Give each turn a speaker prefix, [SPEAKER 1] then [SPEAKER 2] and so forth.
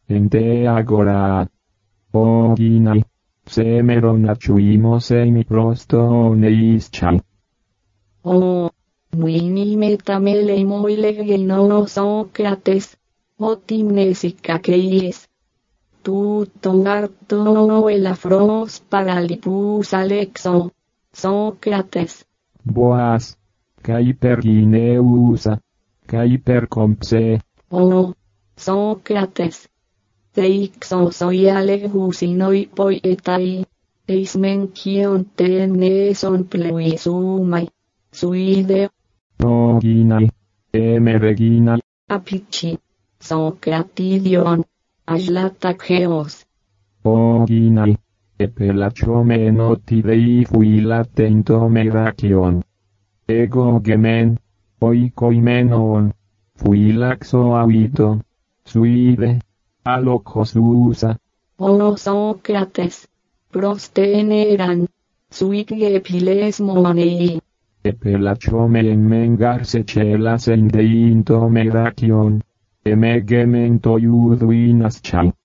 [SPEAKER 1] ente agora. Oginai. Semeron achuimos en prostoneis.
[SPEAKER 2] Oh, muini metamele moile no Sócrates, otimnesica queis. Tu tongarto el afros paralipus alexo, Sócrates.
[SPEAKER 1] Boas. Caiper gineusa. Caiper compse.
[SPEAKER 2] Oh, Sócrates. Teixo soy alejusinoi poetai, eis mencion teneson pluisumai, suide.
[SPEAKER 1] Oginai. Regina.
[SPEAKER 2] Apici, Socratidion, aslatacheos.
[SPEAKER 1] Oginai. Epelachomeno tidei fuilatento meracion. Ego gemen. Oikoimenon. Fuilaxo avito. Suide. Alocosusa.
[SPEAKER 2] Oh Sócrates, prosteneran, suige piles monei.
[SPEAKER 1] Epelachomen mengarse chelas en deinto meracion. Emegemento iuduinas chai.